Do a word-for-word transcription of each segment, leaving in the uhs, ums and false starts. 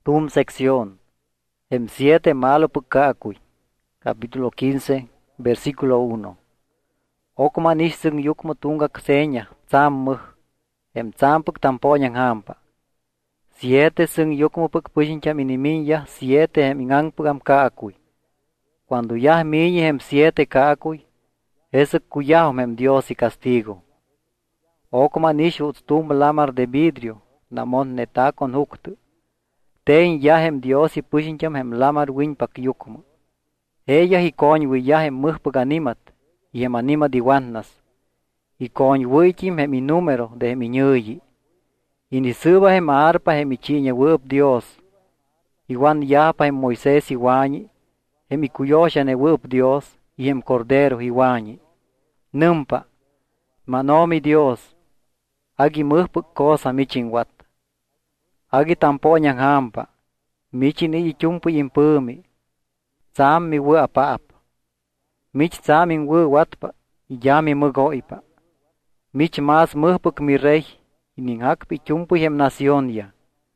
Tum sección. Em siete malo pucacuy. Capítulo quince, versículo uno. Okmanish sing yukmo tunga kseña, tsam muh. Em tsampuk tampoñan hampa. Siete sing yukmo puk pushincha miniminya, siete em ingangpugam kaakuy. Cuando ya miñi em siete kaakuy, ese cuyahom em Dios y castigo. Okmanish utstum lamar de vidrio, namon neta con huktu. Tein yahem Dios y pushincham hem lamar winpak yukmo. Ella y coñ wiyahem muhpag animat, y hem animat iwannas. Y coñ wichim hem i número de hem iñuyi. Y ni suba hem arpa hem ichiña wup Dios. Iwan yapa hem Moisés iwañi, hem ikuyosha ne wup Dios, y hem cordero iwañi. Numpa, manomi Dios, agi muhpag cosa michin wat. Agi tampoñan hampa, michin i chumpu impumi. Tsam mi wu apa ap. Mich tsam in wu watpa, yami mugoipa. Mich mas muhpuk mi rey, inin hakpi chumpu hem nación ya.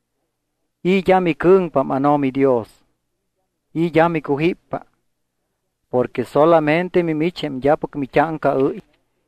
I yami kungpa manomi Dios. I yami kuhipa. Porque solamente mi michem yapuk mi chanka ui.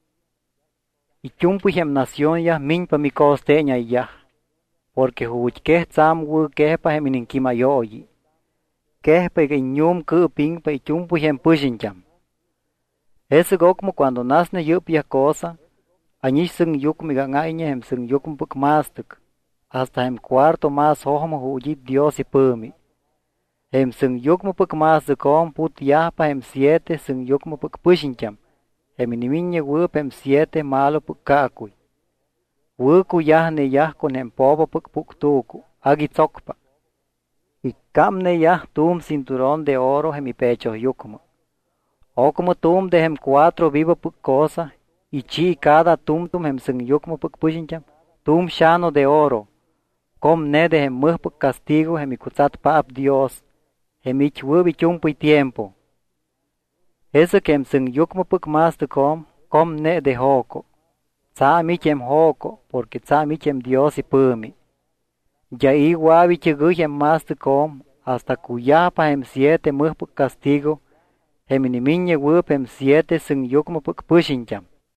I chumpu hem nación ya minpa mi costeña ya. Porque huwich keh tsam wu kehpa hem inin kimayoyi. Kehpa y ñum kupingpa y chumpu hem pushincham. Ese gokmo cuando nasne yupya cosa, añish sung yukmi gangaiña hem sung yukm puk mastuk, hasta hem cuarto mas hohmo huyit Dios y pumi. Hem sung yukmo puk mastukon put yahpa hem siete sung yukmo puk pushincham, hem iniminye wup hem siete malo puk kakuy. Wuku yahne yah con hem popo puk puk tuku, agi tsokpa. Y camne ya tum cinturón de oro en mi pecho yukmo. O como tum de hem cuatro vivo puk cosa, y chi cada tum tum hem sing yukmo puk pushincham, tum shano de oro. Com ne de hem muh puk castigo hem ikutzat paap Dios, hem ich wubi chumpu y tiempo. Ese que hem sing yukmo puk mastu com, com ne de hoko. Tsa michem hoko, porque tsa michem Dios y pumi. Ya iguavi chiguhem mastu com, hasta cuyapa hem siete muhpuk castigo, hem iniminye wup hem siete sing yukmo puk pushincham.